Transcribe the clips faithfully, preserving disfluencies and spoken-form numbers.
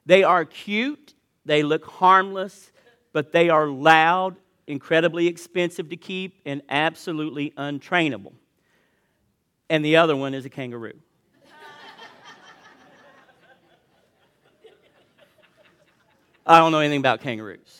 They are cute, they look harmless, but they are loud, incredibly expensive to keep, and absolutely untrainable. And the other one is a kangaroo. I don't know anything about kangaroos.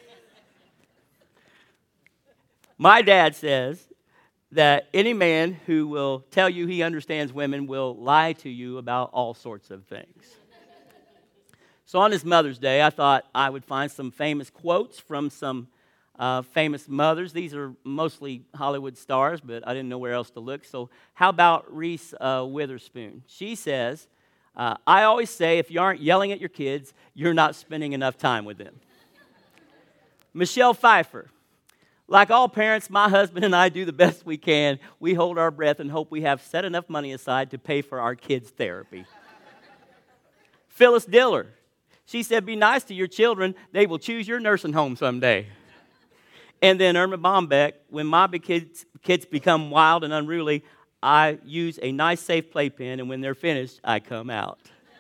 My dad says that any man who will tell you he understands women will lie to you about all sorts of things. So on this Mother's Day, I thought I would find some famous quotes from some uh, famous mothers. These are mostly Hollywood stars, but I didn't know where else to look. So how about Reese uh, Witherspoon? She says, uh, I always say if you aren't yelling at your kids, you're not spending enough time with them. Michelle Pfeiffer. Like all parents, my husband and I do the best we can. We hold our breath and hope we have set enough money aside to pay for our kids' therapy. Phyllis Diller. She said, be nice to your children. They will choose your nursing home someday. And then Irma Bombeck, when my kids, kids become wild and unruly, I use a nice, safe playpen, and when they're finished, I come out.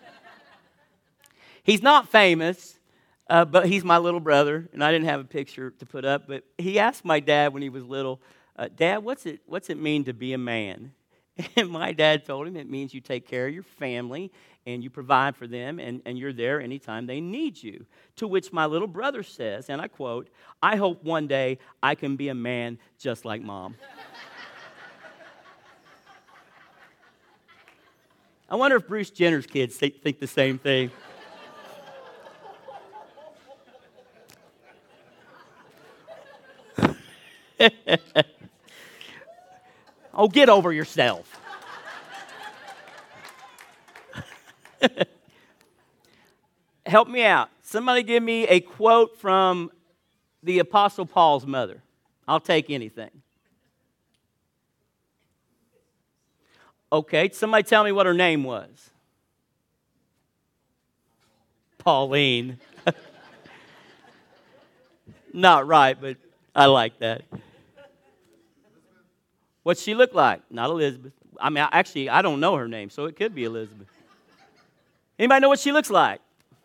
He's not famous. Uh, but he's my little brother, and I didn't have a picture to put up. But he asked my dad when he was little, uh, Dad, what's it, what's it mean to be a man? And my dad told him it means you take care of your family, and you provide for them, and, and you're there anytime they need you. To which my little brother says, and I quote, I hope one day I can be a man just like Mom. I wonder if Bruce Jenner's kids think, think the same thing. Oh, get over yourself. Help me out. Somebody give me a quote from the Apostle Paul's mother. I'll take anything. Okay, somebody tell me what her name was. Pauline. Not right, but I like that. What's she look like? Not Elizabeth. I mean, actually, I don't know her name, so it could be Elizabeth. Anybody know what she looks like?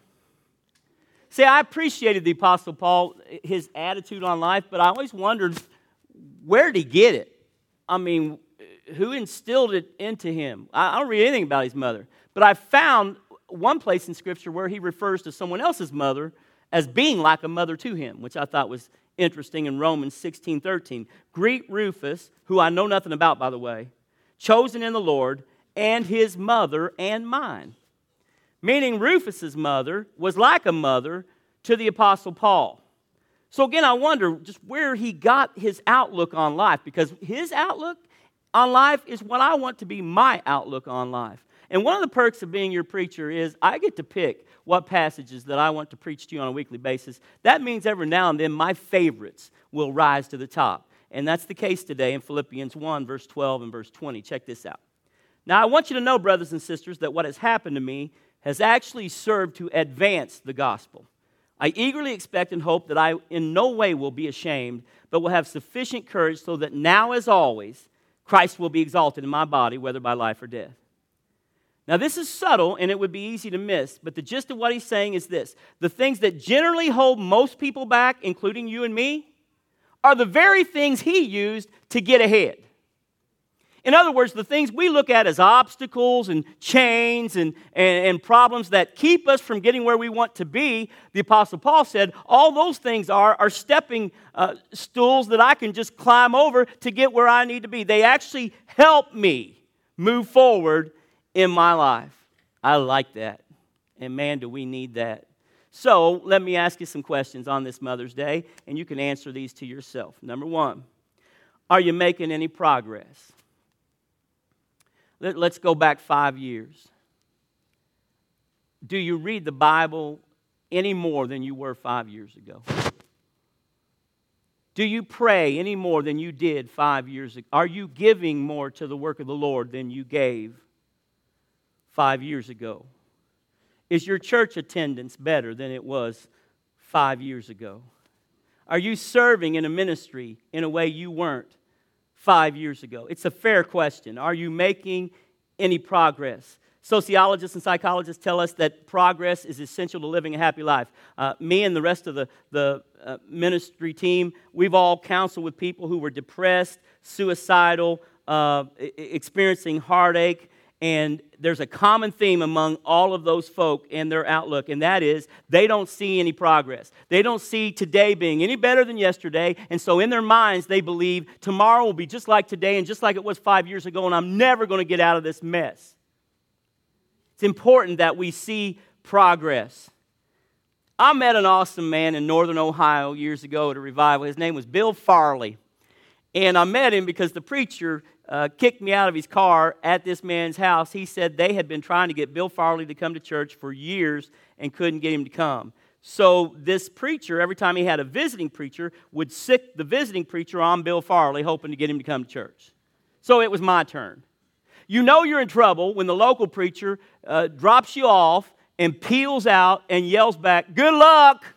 See, I appreciated the Apostle Paul, his attitude on life, but I always wondered, where did he get it? I mean, who instilled it into him? I don't read anything about his mother, but I found one place in Scripture where he refers to someone else's mother as being like a mother to him, which I thought was interesting in Romans sixteen thirteen. Greet Rufus, who I know nothing about, by the way, chosen in the Lord, and his mother and mine. Meaning Rufus's mother was like a mother to the Apostle Paul. So again, I wonder just where he got his outlook on life, because his outlook on life is what I want to be my outlook on life. And one of the perks of being your preacher is I get to pick what passages that I want to preach to you on a weekly basis. That means every now and then my favorites will rise to the top. And that's the case today in Philippians one, verse twelve and verse twenty. Check this out. Now, I want you to know, brothers and sisters, that what has happened to me has actually served to advance the gospel. I eagerly expect and hope that I in no way will be ashamed, but will have sufficient courage so that now, as always, Christ will be exalted in my body, whether by life or death. Now, this is subtle, and it would be easy to miss, but the gist of what he's saying is this. The things that generally hold most people back, including you and me, are the very things he used to get ahead. In other words, the things we look at as obstacles and chains and, and, and problems that keep us from getting where we want to be, the Apostle Paul said, all those things are, are stepping uh, stools that I can just climb over to get where I need to be. They actually help me move forward in my life. I like that. And man, do we need that. So let me ask you some questions on this Mother's Day, and you can answer these to yourself. Number one, are you making any progress? Let, let's go back five years. Do you read the Bible any more than you were five years ago? Do you pray any more than you did five years ago? Are you giving more to the work of the Lord than you gave five years ago? Is your church attendance better than it was five years ago? Are you serving in a ministry in a way you weren't five years ago? It's a fair question. Are you making any progress? Sociologists and psychologists tell us that progress is essential to living a happy life. Uh, me and the rest of the, the uh, ministry team, we've all counseled with people who were depressed, suicidal, uh, experiencing heartache, and there's a common theme among all of those folk and their outlook, and that is they don't see any progress. They don't see today being any better than yesterday, and so in their minds they believe tomorrow will be just like today and just like it was five years ago, and I'm never going to get out of this mess. It's important that we see progress. I met an awesome man in northern Ohio years ago at a revival. His name was Bill Farley, and I met him because the preacher Uh, kicked me out of his car at this man's house. He said they had been trying to get Bill Farley to come to church for years and couldn't get him to come. So this preacher, every time he had a visiting preacher, would sick the visiting preacher on Bill Farley, hoping to get him to come to church. So it was my turn. You know you're in trouble when the local preacher uh, drops you off and peels out and yells back, "Good luck!"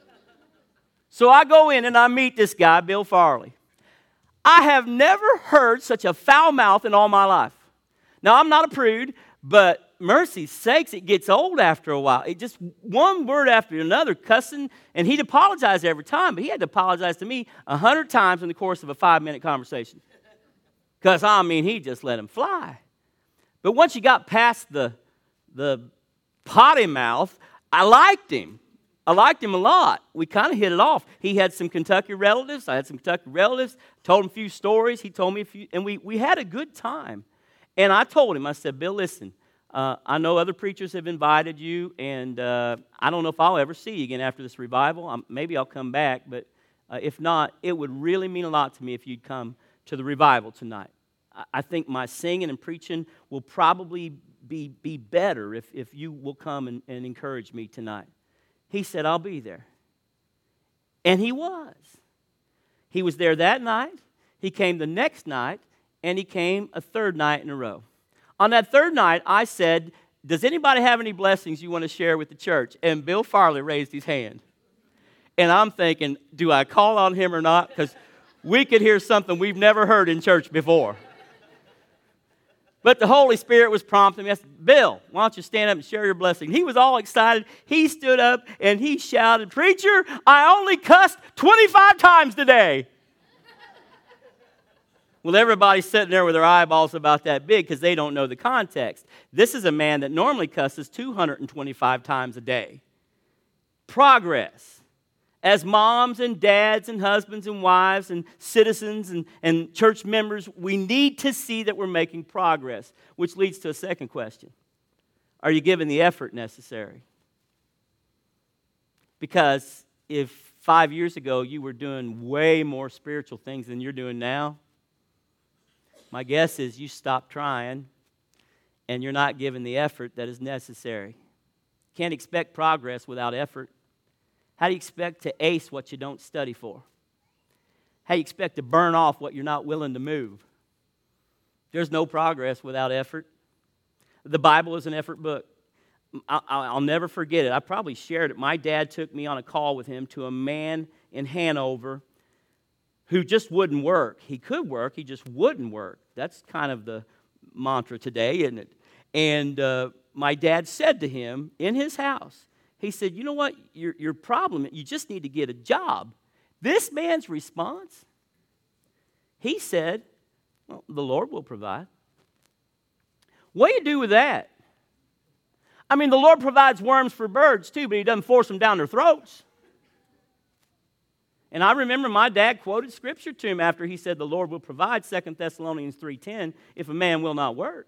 So I go in and I meet this guy, Bill Farley. I have never heard such a foul mouth in all my life. Now, I'm not a prude, but mercy sakes, it gets old after a while. It just one word after another, cussing, and he'd apologize every time, but he had to apologize to me a hundred times in the course of a five-minute conversation. Because, I mean, he just let him fly. But once you got past the, the potty mouth, I liked him. I liked him a lot. We kind of hit it off. He had some Kentucky relatives. I had some Kentucky relatives. Told him a few stories. He told me a few, and we, we had a good time. And I told him, I said, "Bill, listen, uh, I know other preachers have invited you, and uh, I don't know if I'll ever see you again after this revival. I'm, maybe I'll come back, but uh, if not, it would really mean a lot to me if you'd come to the revival tonight. I, I think my singing and preaching will probably be, be better if, if you will come and, and encourage me tonight." He said, "I'll be there." And he was. He was there that night. He came the next night, and he came a third night in a row. On that third night, I said, "Does anybody have any blessings you want to share with the church?" And Bill Farley raised his hand. And I'm thinking, do I call on him or not? Because we could hear something we've never heard in church before. But the Holy Spirit was prompting me. I said, "Bill, why don't you stand up and share your blessing?" He was all excited. He stood up and he shouted, "Preacher, I only cussed twenty-five times today." Well, everybody's sitting there with their eyeballs about that big because they don't know the context. This is a man that normally cusses two hundred twenty-five times a day. Progress. As moms and dads and husbands and wives and citizens and, and church members, we need to see that we're making progress, which leads to a second question. Are you giving the effort necessary? Because if five years ago you were doing way more spiritual things than you're doing now, my guess is you stopped trying and you're not giving the effort that is necessary. Can't expect progress without effort. How do you expect to ace what you don't study for? How do you expect to burn off what you're not willing to move? There's no progress without effort. The Bible is an effort book. I'll never forget it. I probably shared it. My dad took me on a call with him to a man in Hanover who just wouldn't work. He could work, he just wouldn't work. That's kind of the mantra today, isn't it? And uh, my dad said to him in his house, he said, "You know what, your, your problem, you just need to get a job." This man's response, he said, "Well, the Lord will provide." What do you do with that? I mean, the Lord provides worms for birds too, but he doesn't force them down their throats. And I remember my dad quoted Scripture to him after he said the Lord will provide, Second Thessalonians three ten, if a man will not work,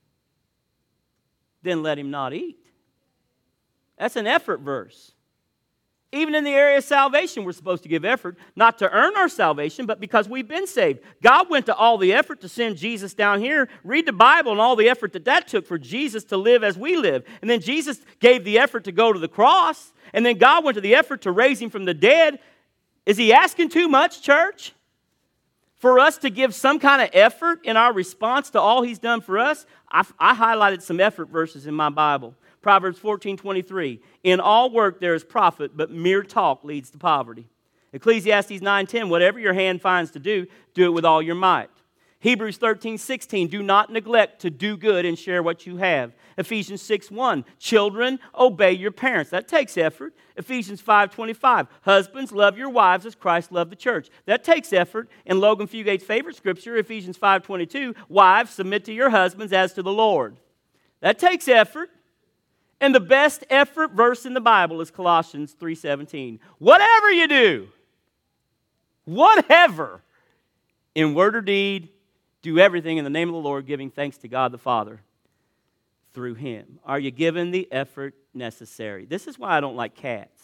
then let him not eat. That's an effort verse. Even in the area of salvation, we're supposed to give effort, not to earn our salvation, but because we've been saved. God went to all the effort to send Jesus down here. Read the Bible and all the effort that that took for Jesus to live as we live. And then Jesus gave the effort to go to the cross. And then God went to the effort to raise him from the dead. Is he asking too much, church? For us to give some kind of effort in our response to all he's done for us? I, I highlighted some effort verses in my Bible. Proverbs fourteen twenty-three, "In all work there is profit, but mere talk leads to poverty." Ecclesiastes nine ten, "Whatever your hand finds to do, do it with all your might." Hebrews thirteen sixteen, do not neglect to do good and share what you have. Ephesians six one, children, obey your parents. That takes effort. Ephesians five twenty-five, husbands, love your wives as Christ loved the church. That takes effort. And Logan Fugate's favorite scripture, Ephesians five twenty-two, wives, submit to your husbands as to the Lord. That takes effort. And the best effort verse in the Bible is Colossians three seventeen. Whatever you do, whatever, in word or deed, do everything in the name of the Lord, giving thanks to God the Father through Him. Are you given the effort necessary? This is why I don't like cats.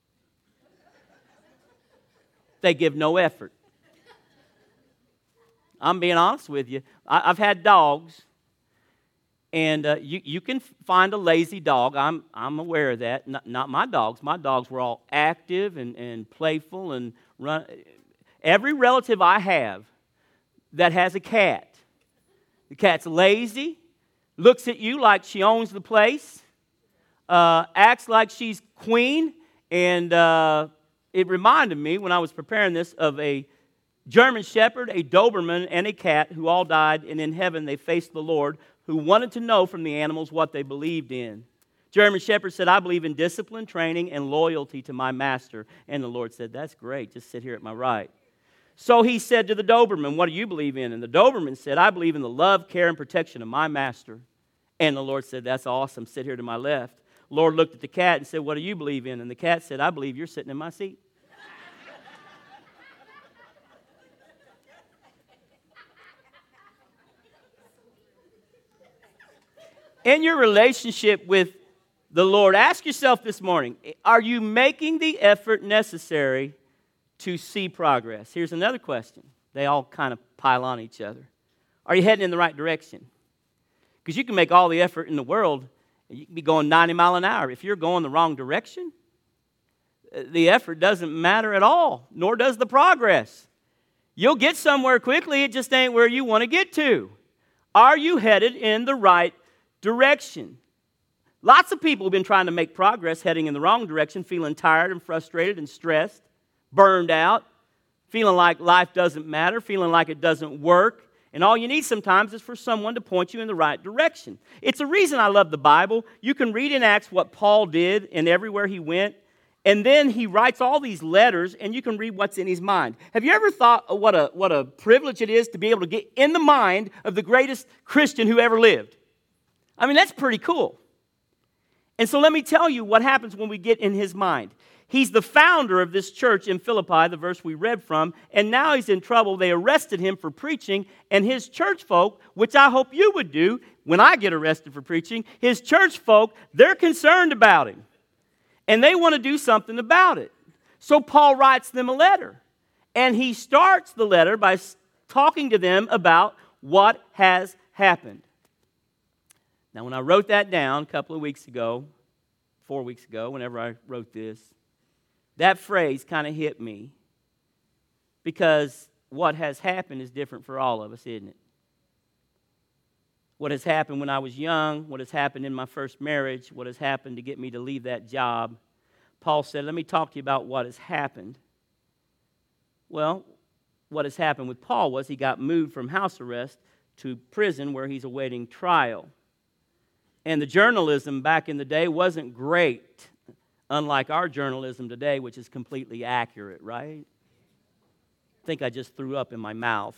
They give no effort. I'm being honest with you. I, I've had dogs, and uh, you, you can find a lazy dog. I'm, I'm aware of that. Not, not my dogs. My dogs were all active and, and playful and run. Every relative I have that has a cat, the cat's lazy, looks at you like she owns the place, uh, acts like she's queen, and uh, it reminded me when I was preparing this of a German Shepherd, a Doberman, and a cat who all died, and in heaven they faced the Lord, who wanted to know from the animals what they believed in. German Shepherd said, I believe in discipline, training, and loyalty to my master. And the Lord said, that's great, just sit here at my right. So he said to the Doberman, what do you believe in? And the Doberman said, I believe in the love, care, and protection of my master. And the Lord said, that's awesome, sit here to my left. The Lord looked at the cat and said, what do you believe in? And the cat said, I believe you're sitting in my seat. In your relationship with the Lord, ask yourself this morning, are you making the effort necessary to see progress? Here's another question. They all kind of pile on each other. Are you heading in the right direction? Because you can make all the effort in the world, and you can be going ninety miles an hour. If you're going the wrong direction, the effort doesn't matter at all, nor does the progress. You'll get somewhere quickly, it just ain't where you want to get to. Are you headed in the right direction? Lots of people have been trying to make progress heading in the wrong direction, feeling tired and frustrated and stressed, burned out, feeling like life doesn't matter, feeling like it doesn't work. And all you need sometimes is for someone to point you in the right direction. It's a reason I love the Bible. You can read in Acts what Paul did and everywhere he went. And then he writes all these letters, and you can read what's in his mind. Have you ever thought what a, what a privilege it is to be able to get in the mind of the greatest Christian who ever lived? I mean, that's pretty cool. And so let me tell you what happens when we get in his mind. He's the founder of this church in Philippi, the verse we read from, and now he's in trouble. They arrested him for preaching, and his church folk, which I hope you would do when I get arrested for preaching, his church folk, they're concerned about him, and they want to do something about it. So Paul writes them a letter, and he starts the letter by talking to them about what has happened. Now, when I wrote that down a couple of weeks ago, four weeks ago, whenever I wrote this, that phrase kind of hit me because what has happened is different for all of us, isn't it? What has happened when I was young, what has happened in my first marriage, what has happened to get me to leave that job. Paul said, let me talk to you about what has happened. Well, what has happened with Paul was he got moved from house arrest to prison where he's awaiting trial. And the journalism back in the day wasn't great, unlike our journalism today, which is completely accurate, right? I think I just threw up in my mouth.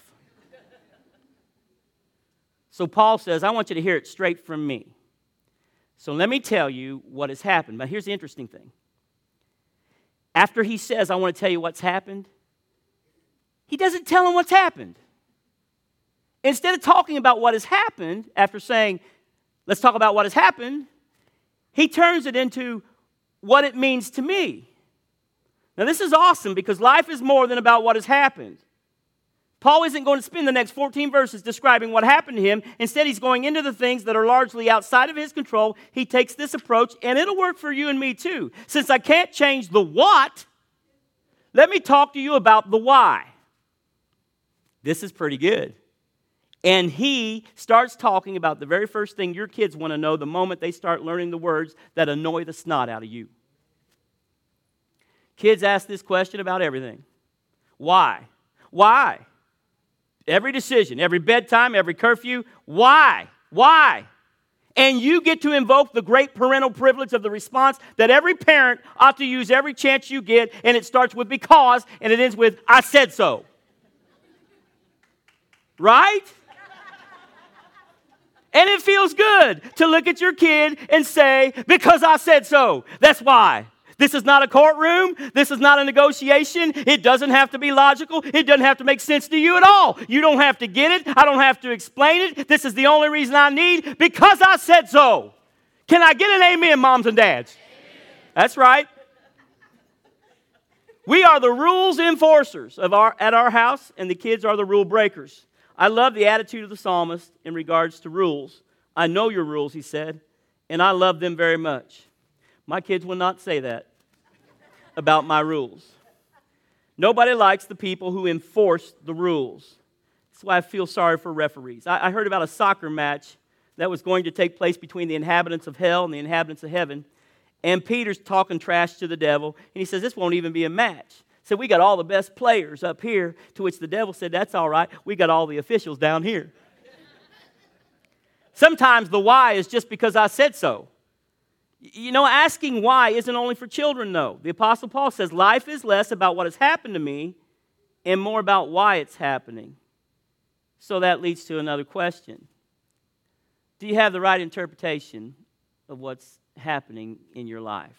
So Paul says, I want you to hear it straight from me. So let me tell you what has happened. But here's the interesting thing. After he says, I want to tell you what's happened, he doesn't tell him what's happened. Instead of talking about what has happened, after saying, let's talk about what has happened, he turns it into what it means to me. Now, this is awesome because life is more than about what has happened. Paul isn't going to spend the next fourteen verses describing what happened to him. Instead, he's going into the things that are largely outside of his control. He takes this approach, and it'll work for you and me too. Since I can't change the what, let me talk to you about the why. This is pretty good. And he starts talking about the very first thing your kids want to know the moment they start learning the words that annoy the snot out of you. Kids ask this question about everything. Why? Why? Every decision, every bedtime, every curfew. Why? Why? And you get to invoke the great parental privilege of the response that every parent ought to use every chance you get, and it starts with because, and it ends with, I said so. Right? And it feels good to look at your kid and say, because I said so. That's why. This is not a courtroom. This is not a negotiation. It doesn't have to be logical. It doesn't have to make sense to you at all. You don't have to get it. I don't have to explain it. This is the only reason I need because I said so. Can I get an amen, moms and dads? Amen. That's right. We are the rules enforcers of our, at our house, and the kids are the rule breakers. I love the attitude of the psalmist in regards to rules. I know your rules, he said, and I love them very much. My kids will not say that about my rules. Nobody likes the people who enforce the rules. That's why I feel sorry for referees. I, I heard about a soccer match that was going to take place between the inhabitants of hell and the inhabitants of heaven. And Peter's talking trash to the devil. And he says, this won't even be a match. So we got all the best players up here. To which the devil said, that's all right. We got all the officials down here. Sometimes the why is just because I said so. You know, asking why isn't only for children, though. The Apostle Paul says, life is less about what has happened to me and more about why it's happening. So that leads to another question. Do you have the right interpretation of what's happening in your life?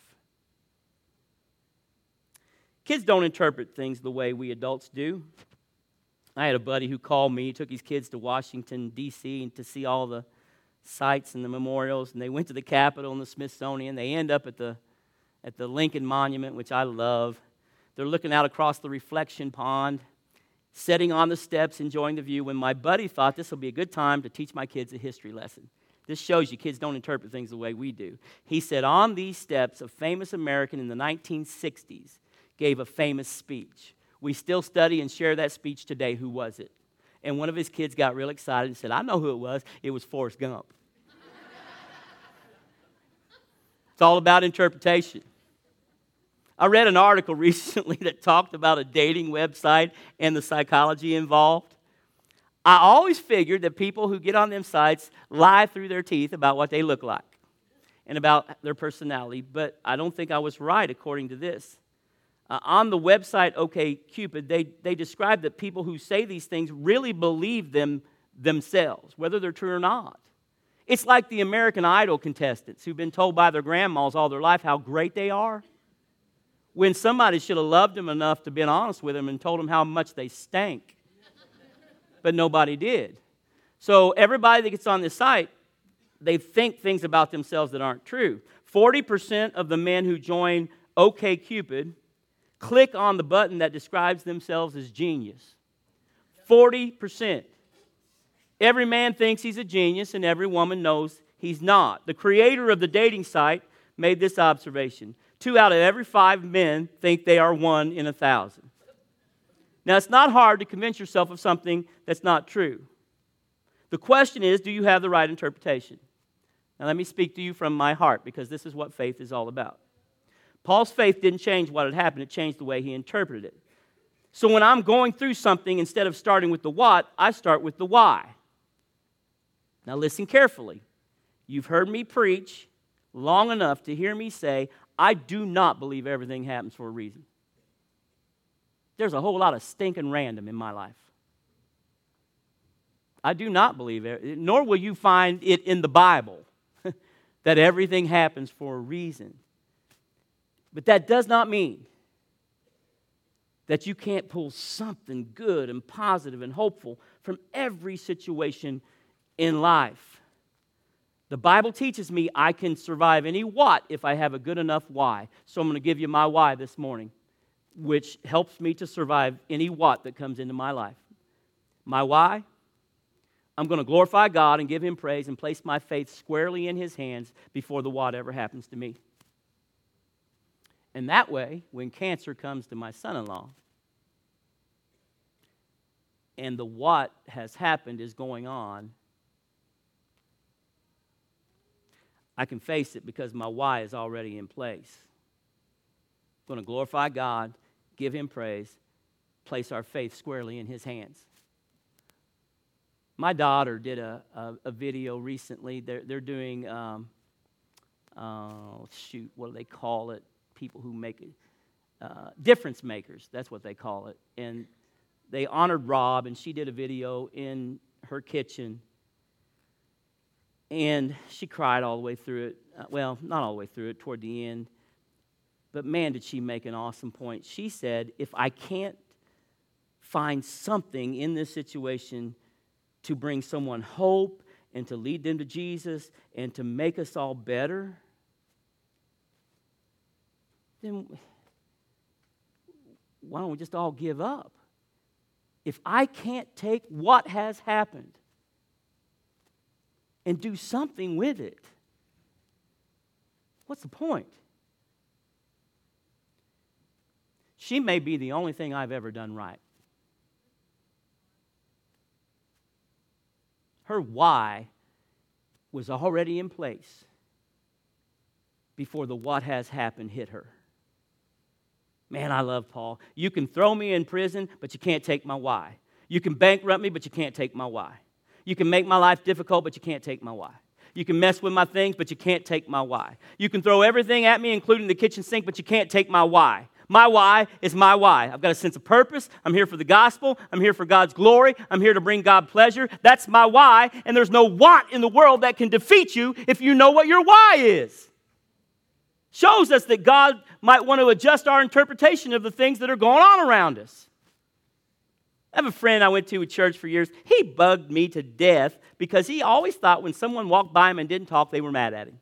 Kids don't interpret things the way we adults do. I had a buddy who called me. He took his kids to Washington, D C, and to see all the sites and the memorials, and they went to the Capitol and the Smithsonian. They end up at the at the Lincoln Monument, which I love. They're looking out across the reflection pond, sitting on the steps, enjoying the view, when my buddy thought this will be a good time to teach my kids a history lesson. This shows you kids don't interpret things the way we do. He said, on these steps, a famous American in the nineteen sixties gave a famous speech. We still study and share that speech today. Who was it? And one of his kids got real excited and said, I know who it was. It was Forrest Gump. It's all about interpretation. I read an article recently that talked about a dating website and the psychology involved. I always figured that people who get on them sites lie through their teeth about what they look like and about their personality, but I don't think I was right according to this. Uh, on the website OkCupid, they, they describe that people who say these things really believe them themselves, whether they're true or not. It's like the American Idol contestants who've been told by their grandmas all their life how great they are, when somebody should have loved them enough to be honest with them and told them how much they stank. But nobody did. So everybody that gets on this site, they think things about themselves that aren't true. forty percent of the men who join OkCupid click on the button that describes themselves as genius. forty percent. Every man thinks he's a genius, and every woman knows he's not. The creator of the dating site made this observation. Two out of every five men think they are one in a thousand. Now, it's not hard to convince yourself of something that's not true. The question is, do you have the right interpretation? Now, let me speak to you from my heart, because this is what faith is all about. Paul's faith didn't change what had happened. It changed the way he interpreted it. So when I'm going through something, instead of starting with the what, I start with the why. Now listen carefully. You've heard me preach long enough to hear me say, I do not believe everything happens for a reason. There's a whole lot of stinking random in my life. I do not believe it, nor will you find it in the Bible that everything happens for a reason. But that does not mean that you can't pull something good and positive and hopeful from every situation in life. The Bible teaches me I can survive any what if I have a good enough why. So I'm going to give you my why this morning, which helps me to survive any what that comes into my life. My why? I'm going to glorify God and give Him praise and place my faith squarely in His hands before the what ever happens to me. And that way, when cancer comes to my son-in-law, and the what has happened is going on, I can face it because my why is already in place. I'm going to glorify God, give Him praise, place our faith squarely in His hands. My daughter did a, a, a video recently. They're, they're doing, um, uh, shoot, what do they call it? People who make it. Uh, difference makers, that's what they call it. And they honored Rob, and she did a video in her kitchen. And she cried all the way through it. Uh, well, not all the way through it, toward the end. But man, did she make an awesome point. She said, if I can't find something in this situation to bring someone hope and to lead them to Jesus and to make us all better, then why don't we just all give up? If I can't take what has happened and do something with it, what's the point? She may be the only thing I've ever done right. Her why was already in place before the what has happened hit her. Man, I love Paul. You can throw me in prison, but you can't take my why. You can bankrupt me, but you can't take my why. You can make my life difficult, but you can't take my why. You can mess with my things, but you can't take my why. You can throw everything at me, including the kitchen sink, but you can't take my why. My why is my why. I've got a sense of purpose. I'm here for the gospel. I'm here for God's glory. I'm here to bring God pleasure. That's my why, and there's no what in the world that can defeat you if you know what your why is. Shows us that God might want to adjust our interpretation of the things that are going on around us. I have a friend I went to at church for years. He bugged me to death because he always thought when someone walked by him and didn't talk, they were mad at him.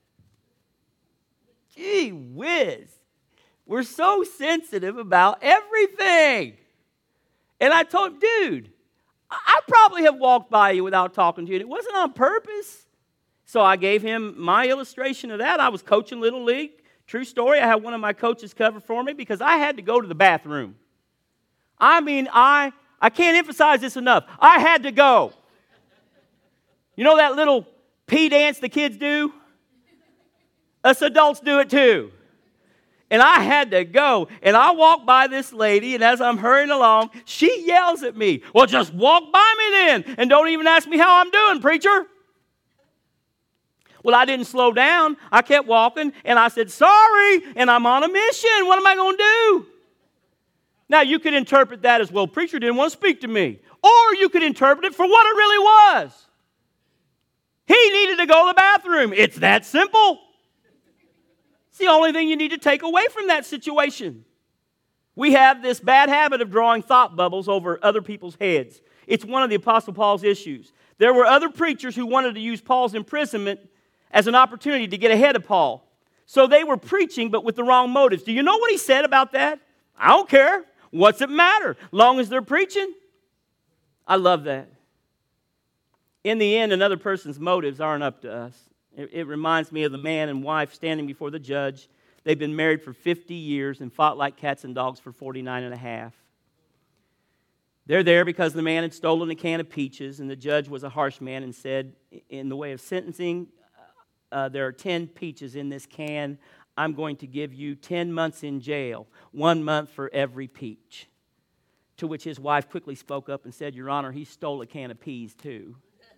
Gee whiz. We're so sensitive about everything. And I told him, dude, I probably have walked by you without talking to you. And it wasn't on purpose. So I gave him my illustration of that. I was coaching Little League. True story, I had one of my coaches cover for me because I had to go to the bathroom. I mean, I, I can't emphasize this enough. I had to go. You know that little pee dance the kids do? Us adults do it too. And I had to go. And I walked by this lady, and as I'm hurrying along, she yells at me. Well, just walk by me then, and don't even ask me how I'm doing, preacher. Well, I didn't slow down. I kept walking, and I said, sorry, and I'm on a mission. What am I going to do? Now, you could interpret that as, well, preacher didn't want to speak to me. Or you could interpret it for what it really was. He needed to go to the bathroom. It's that simple. It's the only thing you need to take away from that situation. We have this bad habit of drawing thought bubbles over other people's heads. It's one of the Apostle Paul's issues. There were other preachers who wanted to use Paul's imprisonment as an opportunity to get ahead of Paul. So they were preaching, but with the wrong motives. Do you know what he said about that? I don't care. What's it matter? Long as they're preaching. I love that. In the end, another person's motives aren't up to us. It, it reminds me of the man and wife standing before the judge. They've been married for fifty years and fought like cats and dogs for forty-nine and a half. They're there because the man had stolen a can of peaches, and the judge was a harsh man and said, in the way of sentencing, uh, there are ten peaches in this can. I'm going to give you ten months in jail, one month for every peach. To which his wife quickly spoke up and said, Your Honor, he stole a can of peas too.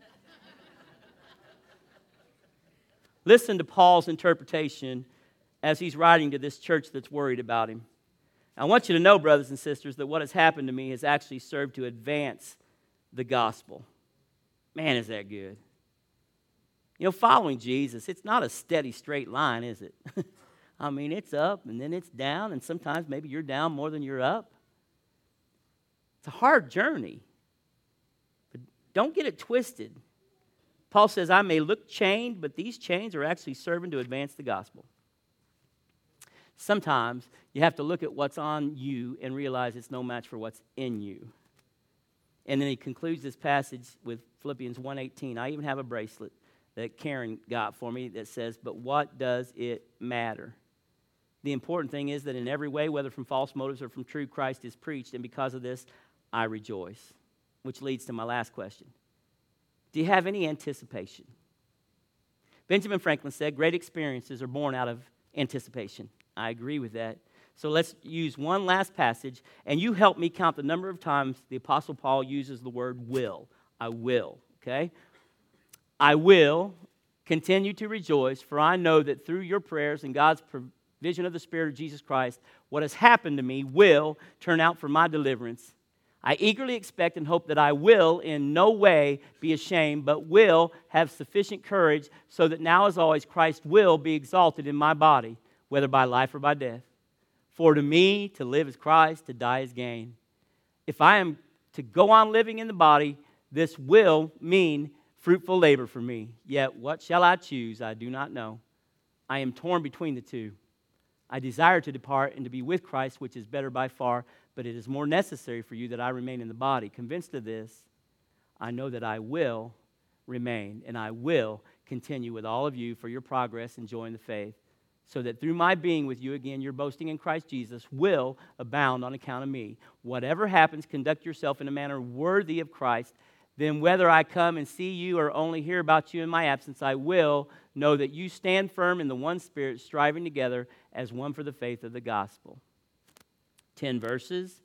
Listen to Paul's interpretation as he's writing to this church that's worried about him. I want you to know, brothers and sisters, that what has happened to me has actually served to advance the gospel. Man, is that good. You know, following Jesus, it's not a steady, straight line, is it? I mean, it's up and then it's down, and sometimes maybe you're down more than you're up. It's a hard journey, but don't get it twisted. Paul says, I may look chained, but these chains are actually serving to advance the gospel. Sometimes you have to look at what's on you and realize it's no match for what's in you. And then he concludes this passage with Philippians one eighteen. I even have a bracelet that Karen got for me that says, but what does it matter? The important thing is that in every way, whether from false motives or from true, Christ is preached, and because of this, I rejoice. Which leads to my last question. Do you have any anticipation? Benjamin Franklin said, great experiences are born out of anticipation. I agree with that. So let's use one last passage, and you help me count the number of times the Apostle Paul uses the word will. I will, Okay? I will continue to rejoice, for I know that through your prayers and God's provision of the Spirit of Jesus Christ, what has happened to me will turn out for my deliverance. I eagerly expect and hope that I will in no way be ashamed, but will have sufficient courage so that now as always Christ will be exalted in my body, whether by life or by death. For to me, to live is Christ, to die is gain. If I am to go on living in the body, this will mean fruitful labor for me. Yet what shall I choose? I do not know. I am torn between the two. I desire to depart and to be with Christ, which is better by far, but it is more necessary for you that I remain in the body. Convinced of this, I know that I will remain, and I will continue with all of you for your progress and joy in the faith, so that through my being with you again, your boasting in Christ Jesus will abound on account of me. Whatever happens, conduct yourself in a manner worthy of Christ. Then whether I come and see you or only hear about you in my absence, I will know that you stand firm in the one Spirit, striving together as one for the faith of the gospel. Ten verses,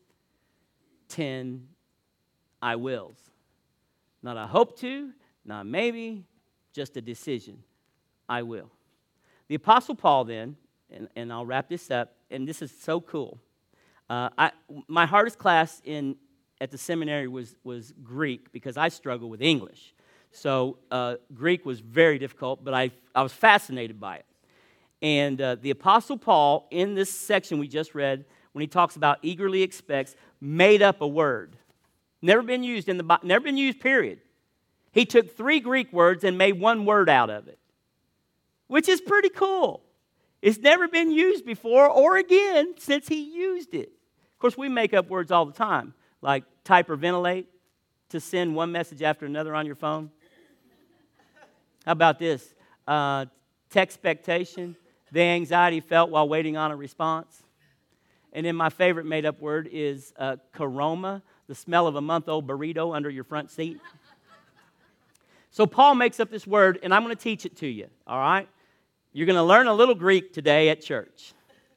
ten I wills. Not I hope to, not maybe, just a decision. I will. The Apostle Paul then, and, and I'll wrap this up, and this is so cool. Uh, I, my hardest class in at the seminary was, was Greek because I struggle with English. So uh, Greek was very difficult, but I, I was fascinated by it. And uh, the Apostle Paul, in this section we just read, when he talks about eagerly expects, made up a word. Never been used in the Bible, never been used, period. He took three Greek words and made one word out of it, which is pretty cool. It's never been used before or again since he used it. Of course, we make up words all the time, like type or ventilate, to send one message after another on your phone. How about this? Uh, textpectation, the anxiety felt while waiting on a response. And then my favorite made-up word is uh, caroma, the smell of a month-old burrito under your front seat. So Paul makes up this word, and I'm going to teach it to you, all right? You're going to learn a little Greek today at church.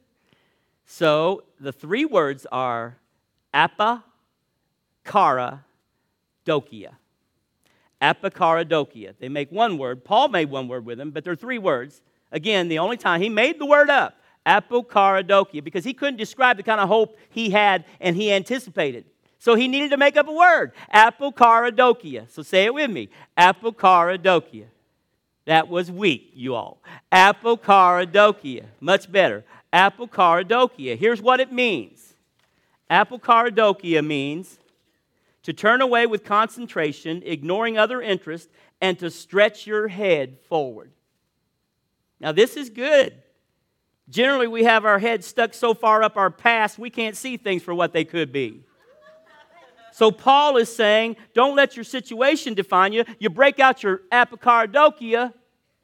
So the three words are appa, kara, dokia. Appa, kara, dokia. They make one word. Paul made one word with them, but they're three words. Again, the only time he made the word up, apokaradokia, because he couldn't describe the kind of hope he had and he anticipated. So he needed to make up a word, apokaradokia. So say it with me, apokaradokia. That was weak, you all. Apokaradokia, much better. Apokaradokia. Here's what it means. Apokaradokia means to turn away with concentration, ignoring other interests, and to stretch your head forward. Now this is good. Generally, we have our heads stuck so far up our past, we can't see things for what they could be. So Paul is saying, don't let your situation define you. You break out your apokaradokia,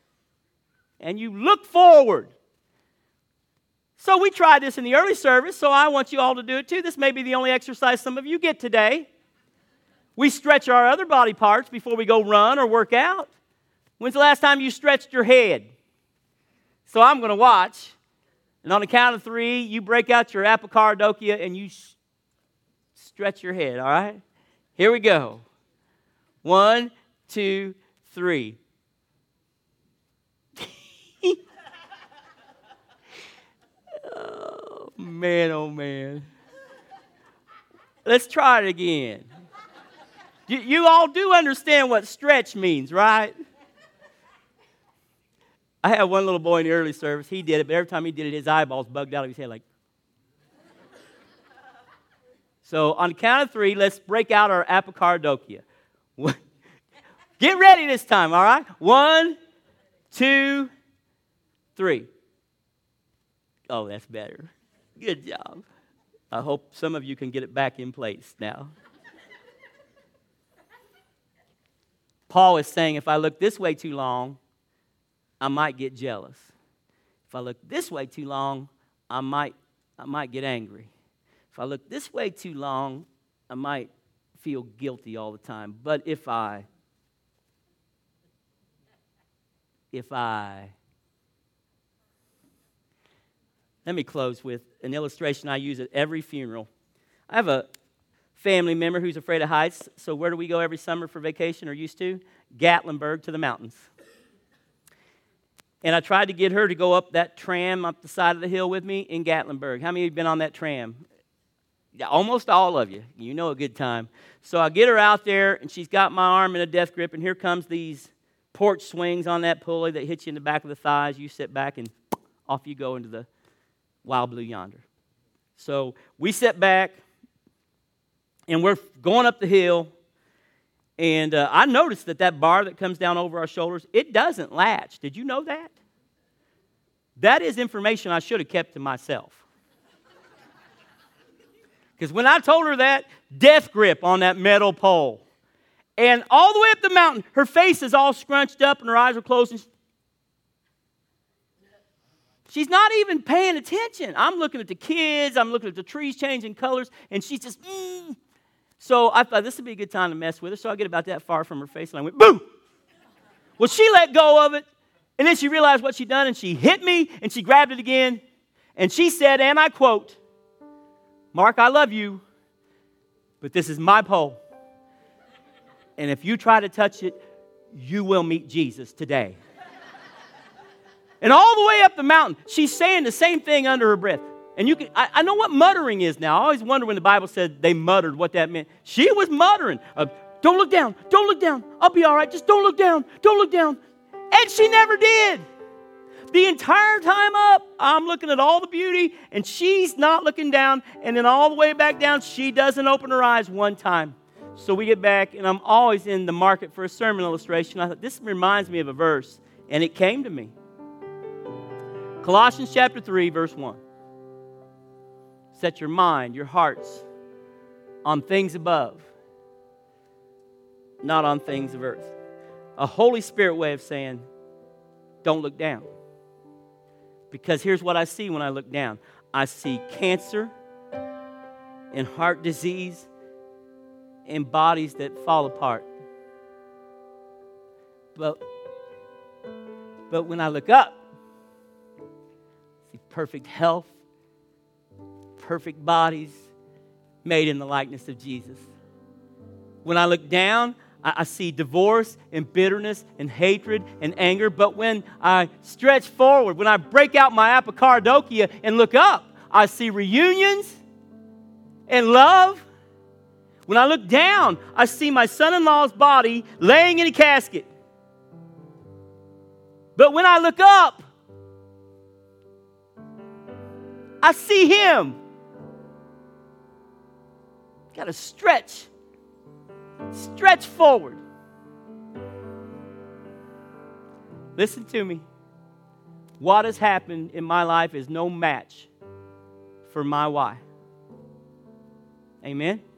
and you look forward. So we tried this in the early service, so I want you all to do it too. This may be the only exercise some of you get today. We stretch our other body parts before we go run or work out. When's the last time you stretched your head? So I'm going to watch. And on the count of three, you break out your apokaradokia and you s- stretch your head, all right? Here we go. One, two, three. Oh, man, oh, man. Let's try it again. You, you all do understand what stretch means, right? I had one little boy in the early service. He did it, but every time he did it, his eyeballs bugged out of his head like. So on the count of three, let's break out our apokaradokia. Get ready this time, all right? One, two, three. Oh, that's better. Good job. I hope some of you can get it back in place now. Paul is saying, if I look this way too long, I might get jealous. If I look this way too long, I might, I might get angry. If I look this way too long, I might feel guilty all the time. But if I, if I, let me close with an illustration I use at every funeral. I have a family member who's afraid of heights. So where do we go every summer for vacation, or used to? Gatlinburg, to the mountains. And I tried to get her to go up that tram up the side of the hill with me in Gatlinburg. How many of you have been on that tram? Yeah, almost all of you. You know a good time. So I get her out there, and she's got my arm in a death grip, and here comes these porch swings on that pulley that hit you in the back of the thighs. You sit back, and off you go into the wild blue yonder. So we sit back, and we're going up the hill, and uh, I noticed that that bar that comes down over our shoulders, it doesn't latch. Did you know that? That is information I should have kept to myself. Because when I told her that, death grip on that metal pole. And all the way up the mountain, her face is all scrunched up and her eyes are closed. And she's not even paying attention. I'm looking at the kids. I'm looking at the trees changing colors. And she's just, mm. So I thought this would be a good time to mess with her. So I get about that far from her face and I went, boom. Well, she let go of it. And then she realized what she'd done and she hit me and she grabbed it again. And she said, and I quote, "Mark, I love you, but this is my pole. And if you try to touch it, you will meet Jesus today." And all the way up the mountain, she's saying the same thing under her breath. And you can, I, I know what muttering is now. I always wonder when the Bible said they muttered what that meant. She was muttering. Uh, don't look down. Don't look down. I'll be all right. Just don't look down. Don't look down. And she never did. The entire time up, I'm looking at all the beauty, and she's not looking down. And then all the way back down, she doesn't open her eyes one time. So we get back, and I'm always in the market for a sermon illustration. I thought, this reminds me of a verse, and it came to me. Colossians chapter three, verse one. Set your mind, your hearts, on things above, not on things of earth. A Holy Spirit way of saying, don't look down. Because here's what I see when I look down. I see cancer and heart disease and bodies that fall apart. But, but when I look up, I see perfect health, perfect bodies made in the likeness of Jesus. When I look down, I see divorce and bitterness and hatred and anger. But when I stretch forward, when I break out my apocardokia and look up, I see reunions and love. When I look down, I see my son-in-law's body laying in a casket. But when I look up, I see him. Got to stretch. Stretch forward. Listen to me. What has happened in my life is no match for my why. Amen?